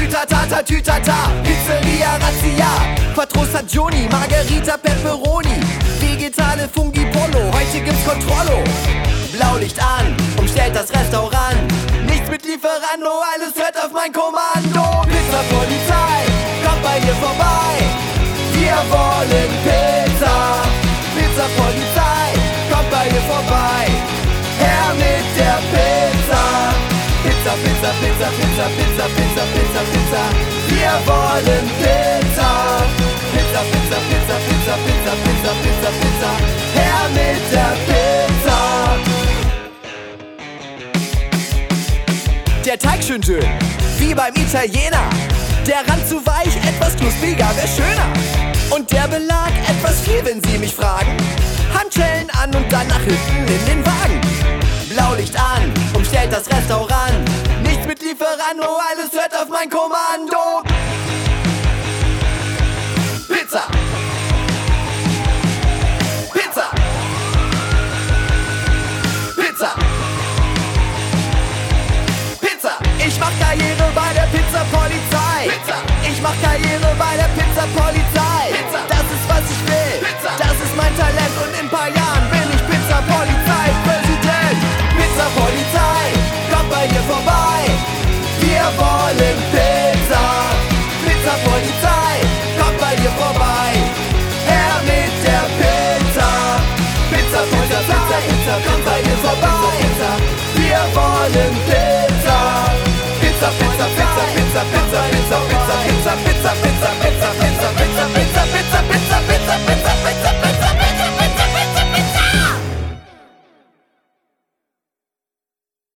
Tütatata, Tütata, Pizzeria Razzia, Quattro Stagioni, Margherita Pepperoni, vegetale Fungi Polo, heute gibt's Controllo. Blaulicht an, umstellt das Restaurant, nichts mit Lieferando, alles hört auf mein Kommando. Pizza Polizei, kommt bei mir vorbei, wir wollen Pizza. Pizza Polizei, kommt bei mir vorbei, her mit der Pizza. Pizza, Pizza, Pizza, Pizza, Pizza, Pizza, Pizza, Pizza, wir wollen Pizza. Pizza, Pizza, Pizza, Pizza, Pizza, Pizza, Pizza, Pizza, her mit der Pizza. Der Teig schön dünn, wie beim Italiener. Der Rand zu weich, etwas knuspriger, wär schöner. Und der Belag etwas viel, wenn Sie mich fragen. Handschellen an und dann nach hinten in den Wagen. Blaulicht an, umstellt das Restaurant. Nichts mit Lieferando, alles hört auf mein Kommando. Pizza. Pizza. Pizza. Pizza. Ich mach Karriere bei der Pizza Polizei. Pizza. Ich mach Karriere bei der Pizza Polizei.